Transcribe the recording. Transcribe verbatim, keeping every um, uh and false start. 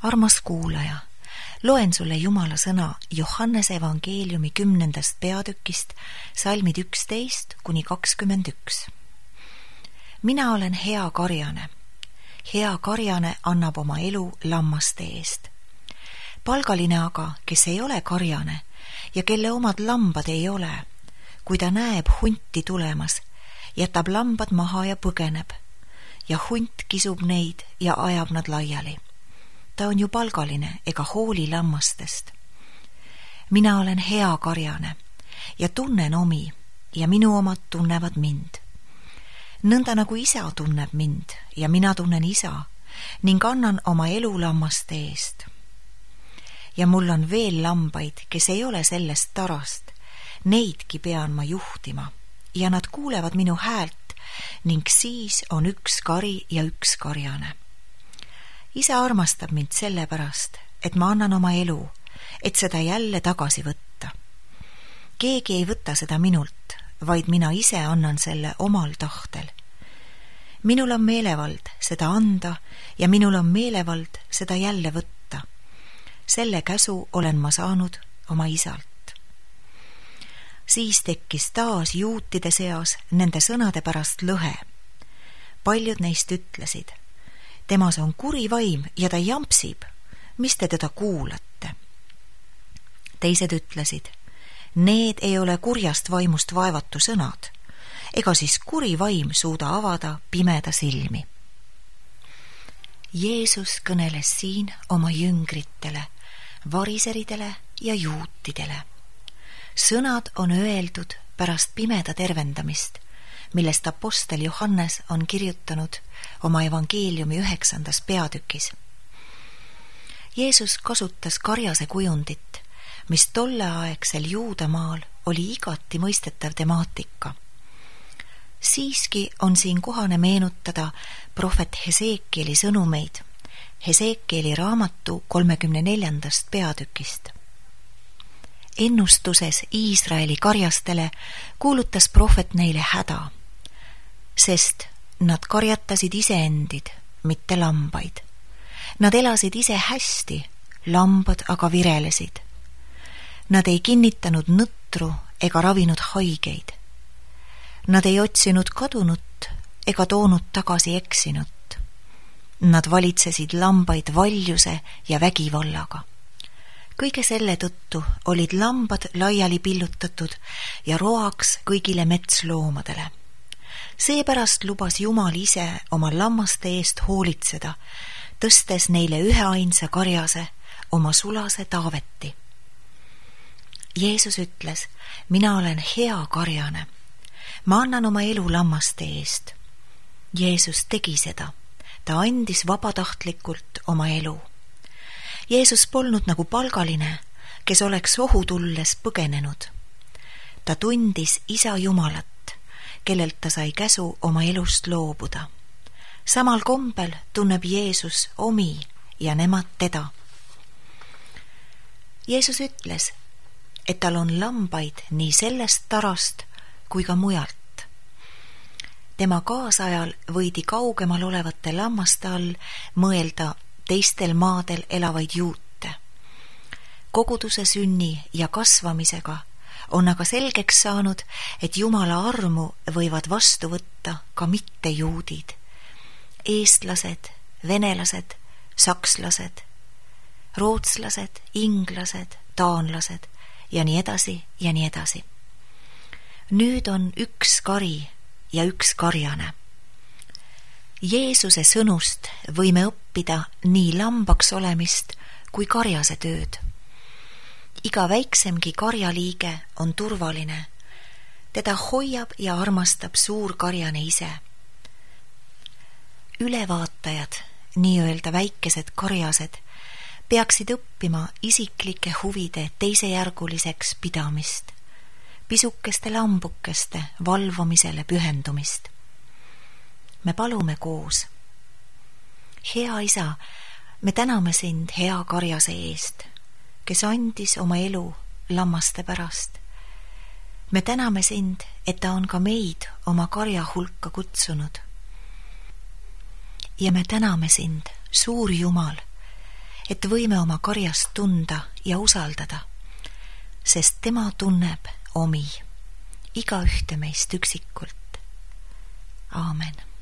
Armas kuulaja, loen sulle Jumala sõna Johannese evangeeliumi kümnendast peatükist, salmid üksteist kuni kakskümmend üks. Mina olen hea karjane. Hea karjane annab oma elu lammaste eest. Palgaline aga, kes ei ole karjane ja kelle omad lambad ei ole, kui ta näeb hunti tulemas, jätab lambad maha ja põgeneb, ja hunt kisub neid ja ajab nad laiali. Ta on ju palgaline ega hooli lammastest. Mina olen hea karjane ja tunnen omi ja minu omad tunnevad mind. Nõnda nagu isa tunneb mind ja mina tunnen isa ning annan oma elu lammaste eest. Ja mul on veel lambaid, kes ei ole sellest tarast, neidki pean ma juhtima ja nad kuulevad minu häält ning siis on üks kari ja üks karjane. Isa armastab mind sellepärast, et ma annan oma elu, et seda jälle tagasi võtta. Keegi ei võta seda minult, vaid mina ise annan selle omal tahtel. Minul on meelevald seda anda ja minul on meelevald seda jälle võtta. Selle käsu olen ma saanud oma isalt. Siis tekkis taas juutide seas nende sõnade pärast lõhe. Paljud neist ütlesid, temas on kuri vaim ja ta jampsib, mis te teda kuulate? Teised ütlesid, need ei ole kurjast vaimust vaevatu sõnad, ega siis kuri vaim suuda avada pimeda silmi. Jeesus kõneles siin oma jüngritele, variseridele ja juutidele. Sõnad on öeldud pärast pimeda tervendamist, millest apostel Johannes on kirjutanud oma evangeeliumi üheksandas peatükis. Jeesus kasutas karjase kujundit, mis tolleaegsel Juudamaal oli igati mõistetav temaatika. Siiski on siin kohane meenutada prohvet Hesekieli sõnumeid Hesekieli raamatu kolmekümne neljandast peatükist. Ennustuses Iisraeli karjastele kuulutas prohvet neile häda, sest nad karjatasid iseendid, mitte lambaid. Nad elasid ise hästi, lambad aga virelesid. Nad ei kinnitanud nõtru ega ravinud haigeid. Nad ei otsinud kadunut ega toonud tagasi eksinut. Nad valitsesid lambaid valjuse ja vägivallaga. Kõige selle tõttu olid lambad laiali pillutatud ja roaks kõigile metsloomadele. Seepärast lubas Jumal ise oma lammaste eest hoolitseda, tõstes neile üheainsa karjase, oma sulase Taaveti. Jeesus ütles, mina olen hea karjane. Ma annan oma elu lammaste eest. Jeesus tegi seda. Ta andis vabatahtlikult oma elu. Jeesus polnud nagu palgaline, kes oleks ohu tulles põgenenud. Ta tundis isa Jumalat, kellelt ta sai käsu oma elust loobuda. Samal kombel tunneb Jeesus omi ja nemad teda. Jeesus ütles, et tal on lambaid nii sellest tarast kui ka mujalt. Tema kaasajal võidi kaugemal olevate lammaste all mõelda teistel maadel elavaid juute. Koguduse sünni ja kasvamisega on aga selgeks saanud, et Jumala armu võivad vastu võtta ka mittejuudid, eestlased, venelased, sakslased, rootslased, inglased, taanlased ja nii edasi ja nii edasi. Nüüd on üks kari ja üks karjane. Jeesuse sõnust võime õppida nii lambaks olemist kui karjase tööd. Iga väiksemgi karjaliige on turvaline. Teda hoiab ja armastab suur karjane ise. Ülevaatajad, nii-öelda väikesed karjased, peaksid õppima isiklike huvide teisejärguliseks pidamist, pisukeste lambukeste valvamisele pühendumist. Me palume koos. Hea isa, me täname sind hea karjase eest, kes andis oma elu lammaste pärast. Me täname sind, et ta on ka meid oma karja hulka kutsunud. Ja me täname sind, suur Jumal, et võime oma karjast tunda ja usaldada, sest tema tunneb omi, igaühte meist üksikult. Aamen.